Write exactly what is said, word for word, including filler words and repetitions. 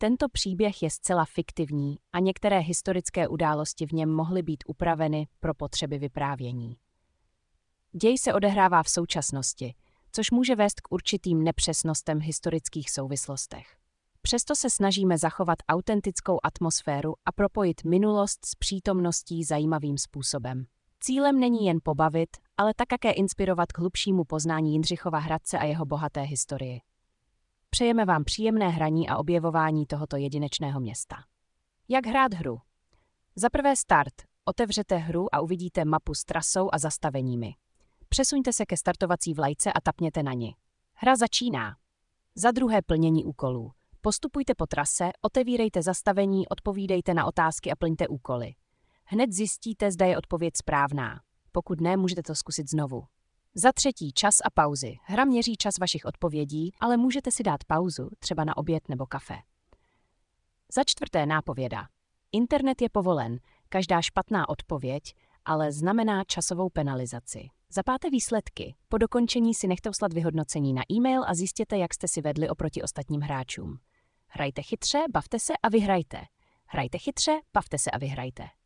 Tento příběh je zcela fiktivní a některé historické události v něm mohly být upraveny pro potřeby vyprávění. Děj se odehrává v současnosti, což může vést k určitým nepřesnostem v historických souvislostech. Přesto se snažíme zachovat autentickou atmosféru a propojit minulost s přítomností zajímavým způsobem. Cílem není jen pobavit, ale také inspirovat k hlubšímu poznání Jindřichova Hradce a jeho bohaté historii. Přejeme vám příjemné hraní a objevování tohoto jedinečného města. Jak hrát hru? Za prvé start. Otevřete hru a uvidíte mapu s trasou a zastaveními. Přesuňte se ke startovací vlajce a tapněte na ni. Hra začíná. Za druhé plnění úkolů. Postupujte po trase, otevírejte zastavení, odpovídejte na otázky a plňte úkoly. Hned zjistíte, zda je odpověď správná. Pokud ne, můžete to zkusit znovu. Za třetí čas a pauzy. Hra měří čas vašich odpovědí, ale můžete si dát pauzu, třeba na oběd nebo kafe. Za čtvrté nápověda. Internet je povolen, každá špatná odpověď, ale znamená časovou penalizaci. Za páté výsledky. Po dokončení si nechte uslat vyhodnocení na e-mail a zjistěte, jak jste si vedli oproti ostatním hráčům. Hrajte chytře, bavte se a vyhrajte. Hrajte chytře, bavte se a vyhrajte.